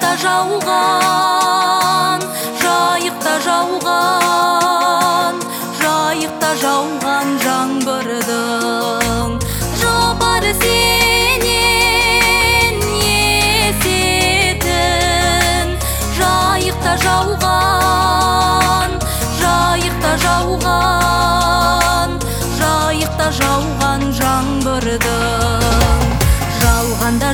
жайықта жауған, жайықта жауған, жайықта жауған жаңбырдың жапары сенен есетін. Жайықта жауған, жайықта жауған, жайықта жауған жаңбырдың жауғанда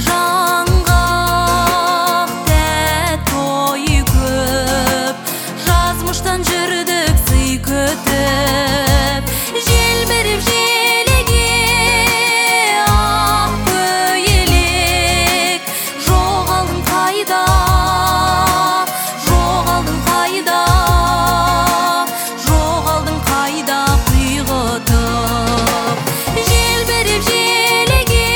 жаңғақ тәтті ой көп, жазмыштан жүрдік сый күтіп. Желбіріп желіге ақ көйлек, жоғалдың қайда, жоғалдың қайда, жоғалдың қайда құйғытып. Желбіріп желіге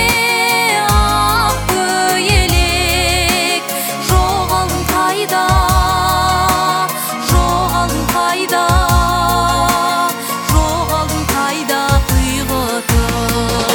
ақ көйлек, жоғалдың қайда, жоғалдың қайда, жоғалдың қайда құйғытып.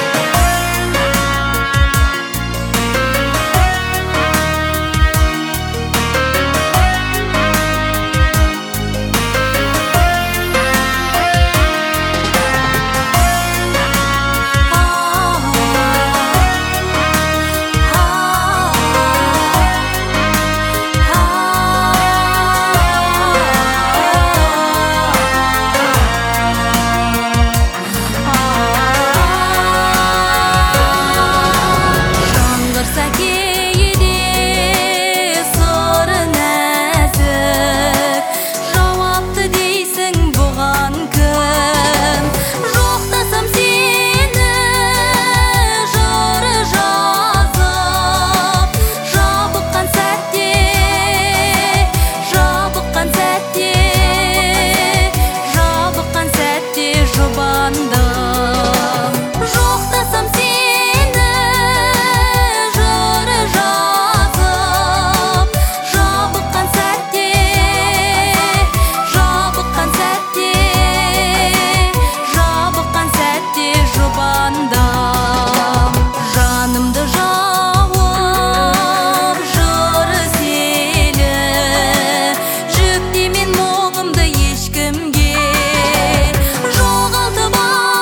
Жаңғырса кейде сыры нәзік, жауапты дейсің бұған кім? Жоқтасам сені жыры жазып, жабыққан сәтте, жабыққан сәтте, жабыққан сәтте жұбандым. Жоқтасам сені жыры жазып, жабыққан сәтте, жабыққан сәтте, жабыққан сәтте жұбандым. Жанымды жауып жыры селі, жүктемен мұңымды ешкімге. Жоғалтып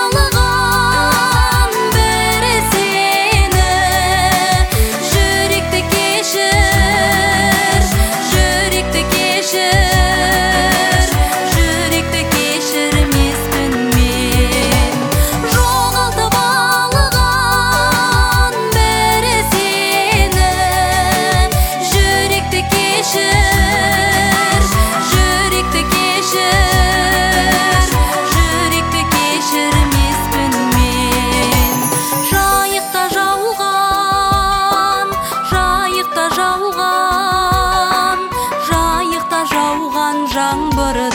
алған бірі сені, жүректі кешір, жүректі кешір, жүректі кешірмеспін мен. Жоғалтып алған бірі сені, жүректі кешір, жүректі кешір, жүректі кешірмеспін мен. Жайықта жауған, жайықта жауған, жайықта жауған жаңбыр